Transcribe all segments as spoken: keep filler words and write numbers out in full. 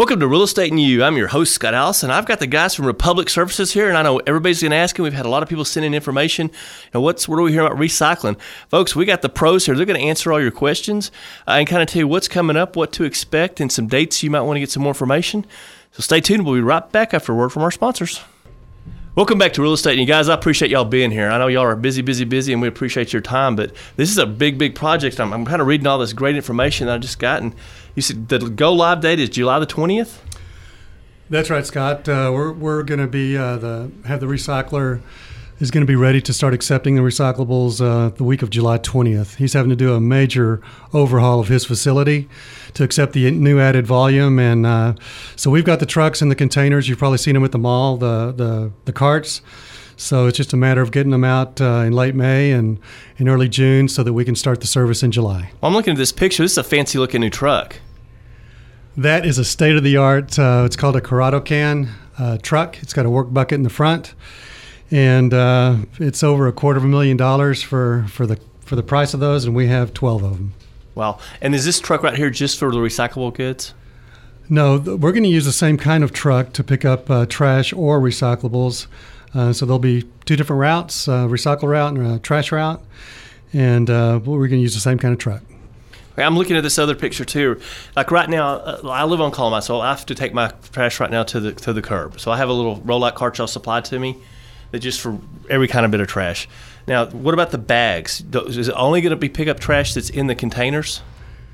Welcome to Real Estate and You. I'm your host, Scott Allison. I've got the guys from Republic Services here, and I know everybody's going to ask, and we've had a lot of people sending information. And what's what are we hearing about recycling? Folks, we got the pros here. They're going to answer all your questions uh, and kind of tell you what's coming up, what to expect, and some dates you might want to get some more information. So stay tuned. We'll be right back after a word from our sponsors. Welcome back to Real Estate. And you guys, I appreciate y'all being here. I know y'all are busy, busy, busy, and we appreciate your time, but this is a big, big project. I'm, I'm kind of reading all this great information that I just got, and you said the go-live date is July the twentieth? That's right, Scott. Uh, we're we're going to be uh, the have the recycler is going to be ready to start accepting the recyclables uh, the week of July twentieth. He's having to do a major overhaul of his facility to accept the new added volume, and uh, so we've got the trucks and the containers. You've probably seen them at the mall, the the, the carts. So it's just a matter of getting them out uh, in late May and in early June so that we can start the service in July. Well, I'm looking at this picture. This is a fancy-looking new truck. That is a state-of-the-art, uh, it's called a Corrado Can uh, truck. It's got a work bucket in the front, and uh, it's over a quarter of a million dollars for, for the for the price of those, and we have twelve of them. Wow. And is this truck right here just for the recyclable goods? No, th- we're going to use the same kind of truck to pick up uh, trash or recyclables. Uh, so there'll be two different routes, uh, recycle route and a trash route, and uh, we're going to use the same kind of truck. I'm looking at this other picture too. Like right now, uh, I live on Colombi, so I have to take my trash right now to the to the curb. So I have a little roll-out cart y'all supplied to me that just for every kind of bit of trash. Now, what about the bags? Is it only going to be pick up trash that's in the containers?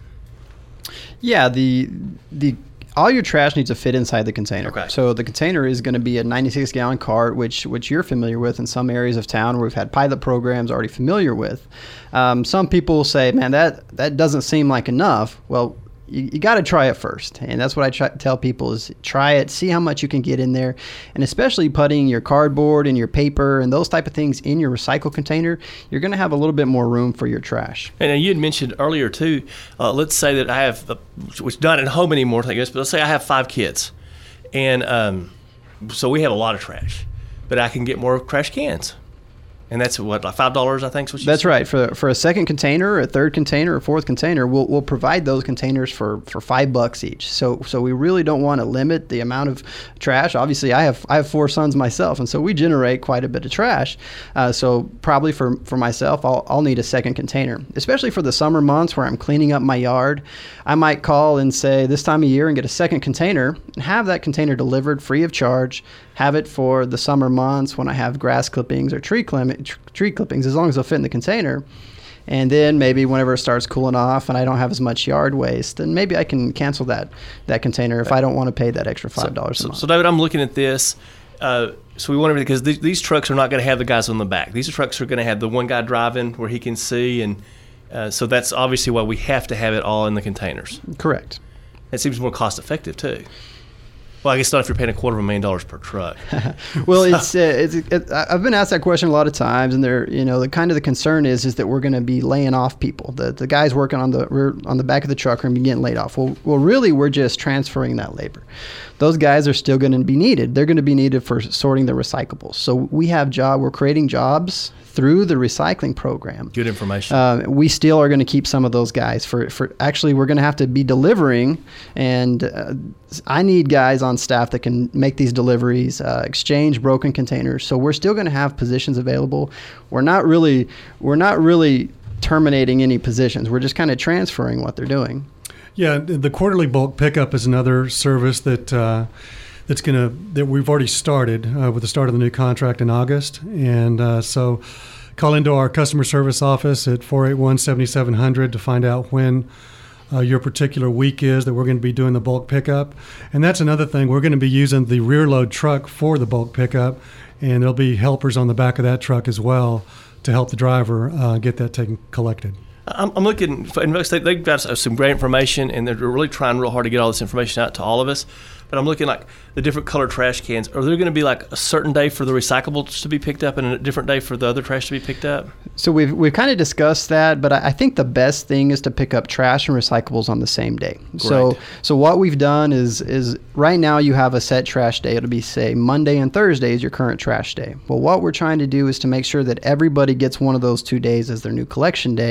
Yeah, the the all your trash needs to fit inside the container. Okay. So the container is going to be a ninety-six gallon cart, which which you're familiar with in some areas of town where we've had pilot programs already familiar with. Um, some people say, man, that, that doesn't seem like enough. Well, you, you got to try it first. And that's what I try, tell people is try it, see how much you can get in there. And especially putting your cardboard and your paper and those type of things in your recycle container, you're going to have a little bit more room for your trash. And you had mentioned earlier too, uh, let's say that I have, uh, which not at home anymore, I guess, but let's say I have five kids. And um, so we have a lot of trash, but I can get more trash cans. And that's what, like five dollars, I think is what you That's said? right. For for a second container, a third container, a fourth container, we'll we'll provide those containers for, for five bucks each. So so we really don't want to limit the amount of trash. Obviously, I have I have four sons myself, and so we generate quite a bit of trash. Uh, so probably for, for myself, I'll I'll need a second container, especially for the summer months where I'm cleaning up my yard. I might call and say this time of year and get a second container and have that container delivered free of charge. Have it for the summer months when I have grass clippings or tree clim- tree clippings, as long as they'll fit in the container. And then maybe whenever it starts cooling off and I don't have as much yard waste, then maybe I can cancel that that container if I don't want to pay that extra five dollars so, a so, month. So, David, I'm looking at this. Uh, so we want everything, because these, these trucks are not going to have the guys on the back. These trucks are going to have the one guy driving where he can see, and uh, so that's obviously why we have to have it all in the containers. Correct. It seems more cost effective too. Well, I guess not if you're paying a quarter of a million dollars per truck. Well, it's, uh, it's it, I've been asked that question a lot of times, and they're you know the kind of the concern is is that we're going to be laying off people. The the guys working on the rear, on the back of the truck are going to be getting laid off. Well, well, really, we're just transferring that labor. Those guys are still going to be needed. They're going to be needed for sorting the recyclables. So we have job. We're creating jobs through the recycling program. Good information. Uh, we still are going to keep some of those guys for, for actually we're going to have to be delivering, and uh, I need guys on staff that can make these deliveries, uh, exchange broken containers. So we're still going to have positions available. We're not really we're not really terminating any positions. We're just kind of transferring what they're doing. Yeah, the quarterly bulk pickup is another service that uh, that's going to that we've already started uh, with the start of the new contract in August, and uh, so call into our customer service office at four eight one, seven seven zero zero to find out when uh, your particular week is that we're going to be doing the bulk pickup. And that's another thing, we're going to be using the rear load truck for the bulk pickup, and there'll be helpers on the back of that truck as well to help the driver uh, get that taken collected. I'm, I'm looking, they've got some great information, and they're really trying real hard to get all this information out to all of us. But I'm looking like the different color trash cans. Are there going to be like a certain day for the recyclables to be picked up and a different day for the other trash to be picked up? So we've we've kind of discussed that, but I, I think the best thing is to pick up trash and recyclables on the same day. Great. So so what we've done is is right now you have a set trash day. It'll be, say, Monday and Thursday is your current trash day. Well, what we're trying to do is to make sure that everybody gets one of those two days as their new collection day,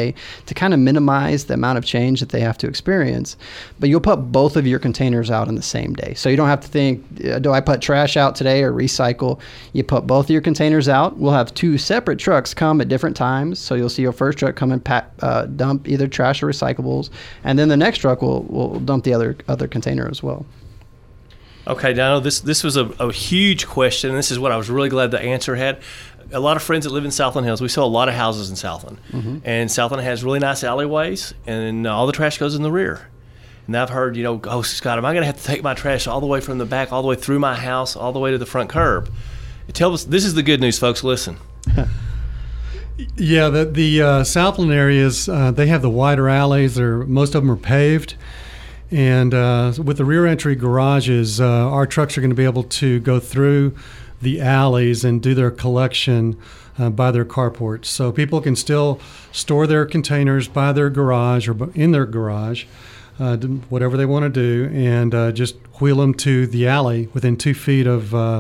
to kind of minimize the amount of change that they have to experience. But you'll put both of your containers out on the same day. So you don't have to think, do I put trash out today or recycle? You put both of your containers out. We'll have two separate trucks come at different times. So you'll see your first truck come and pack, uh, dump either trash or recyclables. And then the next truck will, will dump the other other container as well. Okay, Dino, this this was a, a huge question, and this is what I was really glad the answer had. A lot of friends that live in Southland Hills, we sell a lot of houses in Southland. Mm-hmm. And Southland has really nice alleyways, and all the trash goes in the rear. And I've heard, you know, oh, Scott, am I going to have to take my trash all the way from the back, all the way through my house, all the way to the front curb? Tell us, this is the good news, folks. Listen. Yeah, the, the uh, Southland areas, uh, they have the wider alleys. They're, most of them are paved. And uh, with the rear entry garages, uh, our trucks are going to be able to go through the alleys and do their collection uh, by their carports. So people can still store their containers by their garage or in their garage, uh, whatever they want to do, and uh, just wheel them to the alley within two feet of uh,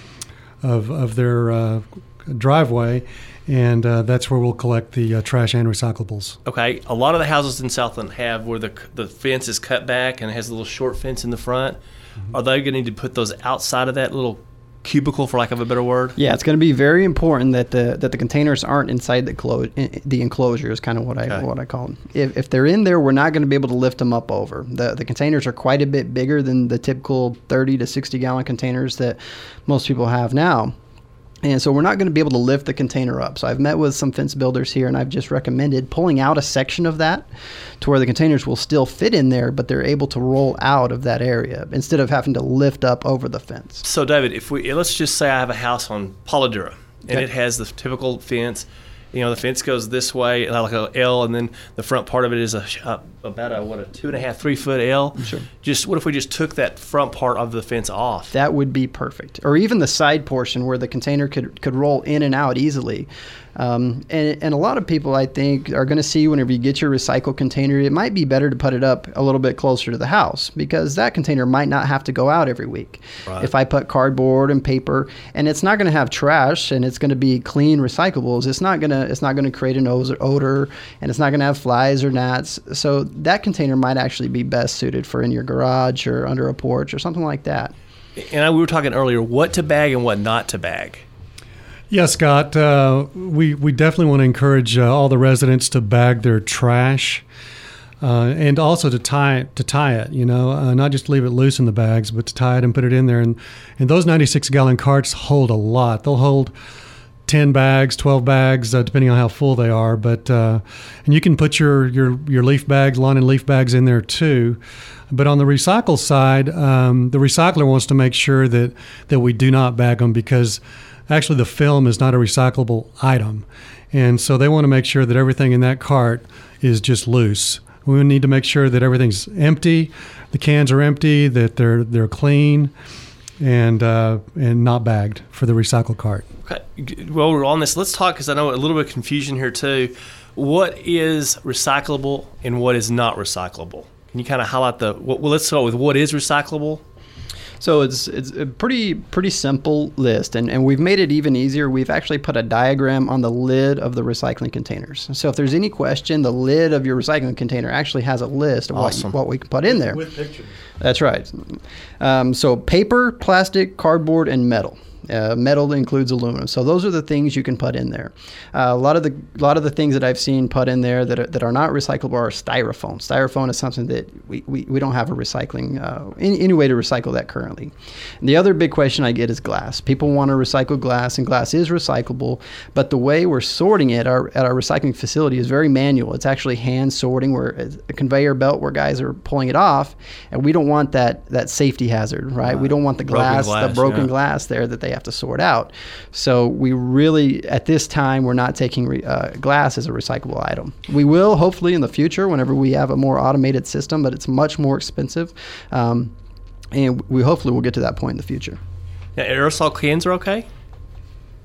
of, of their uh, driveway. And uh, that's where we'll collect the uh, trash and recyclables. Okay, a lot of the houses in Southland have where the the fence is cut back and it has a little short fence in the front. Mm-hmm. Are they going to need to put those outside of that little cubicle, for lack of a better word? Yeah, it's going to be very important that the that the containers aren't inside the clo- the enclosure is kind of what I okay. what I call them. If if they're in there, we're not going to be able to lift them up over. The the containers are quite a bit bigger than the typical thirty to sixty gallon containers that most people have now. And so we're not going to be able to lift the container up. So I've met with some fence builders here, and I've just recommended pulling out a section of that to where the containers will still fit in there, but they're able to roll out of that area instead of having to lift up over the fence. So, David, if we let's just say I have a house on Pauladura, and okay. it has the typical fence. You know, the fence goes this way, like a L, and then the front part of it is a uh, about a what a two and a half, three foot L. Sure. Just what if we just took that front part of the fence off? That would be perfect, or even the side portion where the container could could roll in and out easily. Um, and, and a lot of people, I think, are going to see whenever you get your recycle container, it might be better to put it up a little bit closer to the house because that container might not have to go out every week. Right. If I put cardboard and paper, and it's not going to have trash, and it's going to be clean recyclables, it's not going to it's not going to create an odor, and it's not going to have flies or gnats. So that container might actually be best suited for in your garage or under a porch or something like that. And we were talking earlier, what to bag and what not to bag. Yeah, Scott, uh, we, we definitely want to encourage uh, all the residents to bag their trash uh, and also to tie it, to tie it, you know, uh, not just leave it loose in the bags, but to tie it and put it in there. And, and those ninety-six gallon carts hold a lot. They'll hold ten bags, twelve bags, uh, depending on how full they are. But uh, and you can put your, your, your leaf bags, lawn and leaf bags in there too. But on the recycle side, um, the recycler wants to make sure that, that we do not bag them because actually the film is not a recyclable item. And so they want to make sure that everything in that cart is just loose. We need to make sure that everything's empty, the cans are empty, that they're they're clean, and uh, and not bagged for the recycle cart. Okay. Well, we're on this. Let's talk, because I know a little bit of confusion here too. What is recyclable and what is not recyclable? Can you kind of highlight the, well, let's start with what is recyclable. So it's it's a pretty pretty simple list, and, and we've made it even easier. We've actually put a diagram on the lid of the recycling containers. So if there's any question, the lid of your recycling container actually has a list of awesome. what, you, what we can put in there. With pictures. That's right. Um, so paper, plastic, cardboard, and metal. Uh, metal includes aluminum, so those are the things you can put in there. Uh, a lot of the a lot of the things that I've seen put in there that are, that are not recyclable are styrofoam. Styrofoam is something that we, we, we don't have a recycling uh, any, any way to recycle that currently. And the other big question I get is glass. People want to recycle glass, and glass is recyclable, but the way we're sorting it our, at our recycling facility is very manual. It's actually hand sorting, where it's a conveyor belt where guys are pulling it off, and we don't want that that safety hazard, right? right. We don't want the glass, broken glass the broken yeah. glass there that they have to sort out. So we really, at this time, we're not taking re, uh, glass as a recyclable item. We will hopefully in the future whenever we have a more automated system, but it's much more expensive. Um, and we hopefully will get to that point in the future. Now, aerosol cans are okay?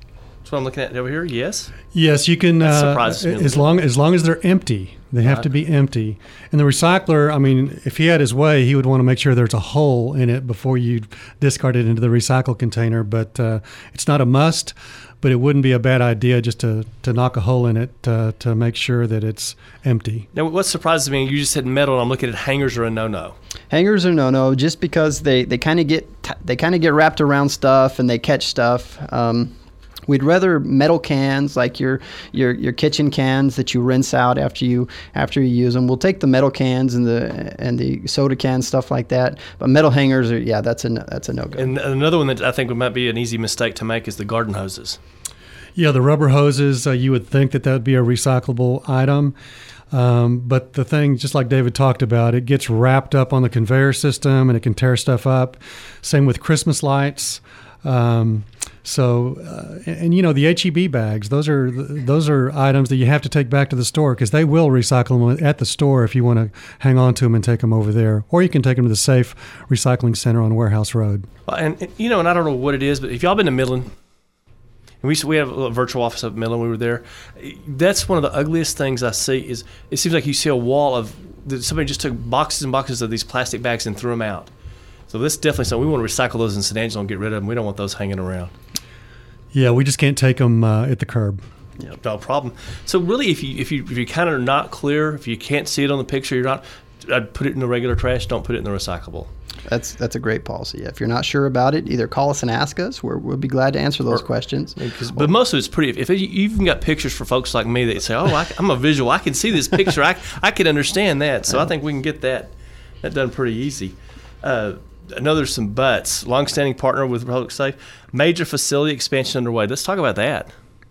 That's what I'm looking at over here. Yes. Yes, you can. That Uh, surprises me a as little long as long as they're empty, they have Right. to be empty. And the recycler, I mean, if he had his way, he would want to make sure there's a hole in it before you discard it into the recycle container. But uh, it's not a must. But it wouldn't be a bad idea just to, to knock a hole in it uh, to make sure that it's empty. Now, what surprises me, you just said metal, and I'm looking at hangers are a no-no. Hangers are no-no, just because they, they kind of get t- they kind of get wrapped around stuff and they catch stuff. Um, we'd rather metal cans, like your your your kitchen cans that you rinse out after you after you use them. We'll take the metal cans and the and the soda cans, stuff like that. But metal hangers are yeah, that's a no, that's a no-go. And another one that I think might be an easy mistake to make is the garden hoses. Yeah, the rubber hoses, uh, you would think that that would be a recyclable item. Um, but the thing, just like David talked about, it gets wrapped up on the conveyor system and it can tear stuff up. Same with Christmas lights. Um, so, uh, and, and you know, the H E B bags, those are those are items that you have to take back to the store because they will recycle them at the store if you want to hang on to them and take them over there. Or you can take them to the Safe Recycling Center on Warehouse Road. Well, and, and, you know, and I don't know what it is, but if y'all been to Midland, and we we have a little virtual office up in Midland. We were there. That's one of the ugliest things I see. Is it seems like you see a wall of somebody just took boxes and boxes of these plastic bags and threw them out. So this is definitely something we want to recycle those in San Angelo and get rid of them. We don't want those hanging around. Yeah, we just can't take them uh, at the curb. Yeah, no problem. So really, if you if you if you kind of are not clear, if you can't see it on the picture, you're not. I'd put it in the regular trash. Don't put it in the recyclable. That's that's a great policy. If you're not sure about it, either call us and ask us. We're, we'll be glad to answer those Or, questions. But most of it's pretty. If, if you even got pictures for folks like me that say, "Oh, I, I'm a visual. I can see this picture. I I can understand that." So I think we can get that that done pretty easy. Uh, I know there's some buts. Longstanding partner with Public Safe. Major facility expansion underway. Let's talk about that.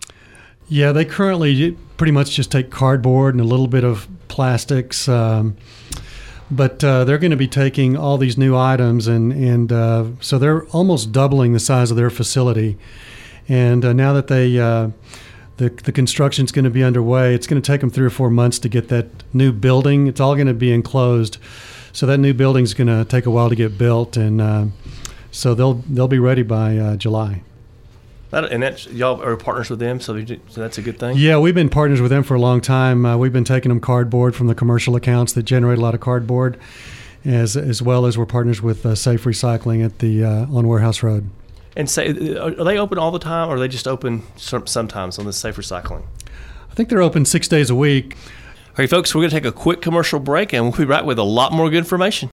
Yeah, they currently pretty much just take cardboard and a little bit of plastics. Um, But uh, they're going to be taking all these new items, and and uh, so they're almost doubling the size of their facility. And uh, now that they uh, the the construction's going to be underway, it's going to take them three or four months to get that new building. It's all going to be enclosed, so that new building's going to take a while to get built, and uh, so they'll they'll be ready by uh, July. That, and that's, y'all are partners with them, so, you, so that's a good thing. Yeah, we've been partners with them for a long time. Uh, we've been taking them cardboard from the commercial accounts that generate a lot of cardboard, as as well as we're partners with uh, Safe Recycling at the uh, on Warehouse Road. And say, are they open all the time, or are they just open some, sometimes on this Safe Recycling? I think they're open six days a week. All right, folks, we're going to take a quick commercial break, and we'll be right with a lot more good information.